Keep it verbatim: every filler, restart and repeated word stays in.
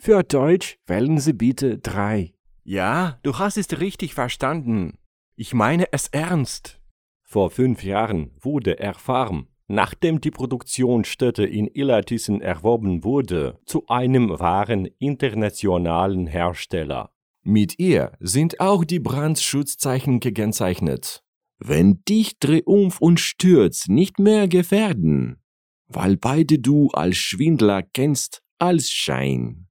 Für Deutsch wählen Sie bitte drei. Ja, du hast es richtig verstanden. Ich meine es ernst. Vor fünf Jahren wurde Airfarm, nachdem die Produktionsstätte in Illertissen erworben wurde, zu einem wahren internationalen Hersteller. Mit ihr sind auch die Brandschutzzeichen gekennzeichnet. Wenn dich Triumph und Sturz nicht mehr gefährden, weil beide du als Schwindler kennst als Schein.